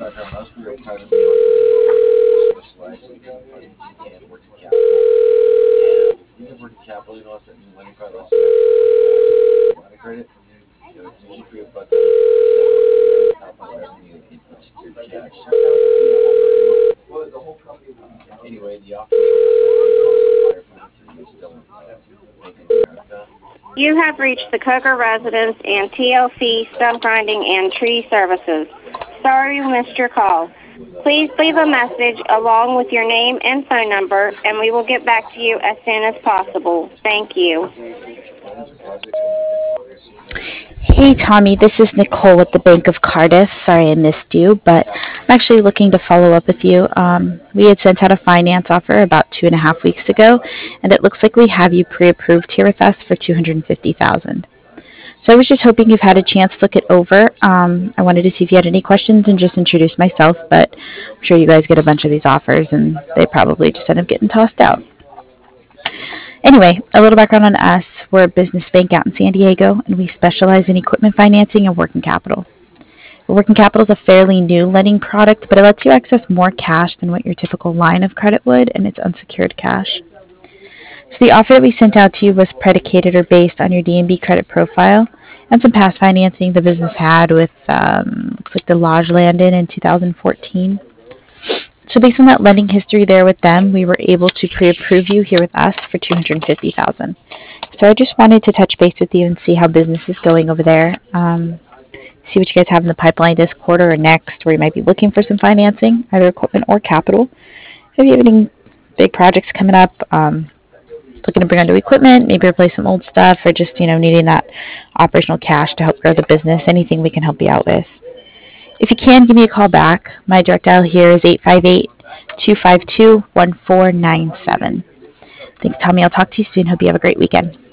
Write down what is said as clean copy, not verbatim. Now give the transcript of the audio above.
You have reached the Coker Residence and TLC Stump Grinding and Tree Services. Sorry we missed your call. Please leave a message along with your name and phone number, and we will get back to you as soon as possible. Thank you. Hey Tommy, this is Nicole with the Bank of Cardiff. Sorry I missed you, but I'm actually looking to follow up with you. We had sent out a finance offer about 2.5 weeks ago, and it looks like we have you pre-approved here with us for 250,000. So I was just hoping you've had a chance to look it over. I wanted to see if you had any questions and just introduce myself, but I'm sure you guys get a bunch of these offers, and they probably just end up getting tossed out. Anyway, a little background on us. We're a business bank out in San Diego, and we specialize in equipment financing and working capital. Working capital is a fairly new lending product, but it lets you access more cash than what your typical line of credit would, and it's unsecured cash. So the offer that we sent out to you was predicated or based on your D&B credit profile and some past financing the business had with, looks like the Lodge Landon in 2014. So based on that lending history there with them, we were able to pre-approve you here with us for 250,000. So I just wanted to touch base with you and see how business is going over there. See what you guys have in the pipeline this quarter or next, where you might be looking for some financing, either equipment or capital. If you have any big projects coming up, looking to bring on new equipment, maybe replace some old stuff, or just needing that operational cash to help grow the business, anything we can help you out with. If you can, give me a call back. My direct dial here is 858-252-1497. Thanks, Tommy. I'll talk to you soon. Hope you have a great weekend.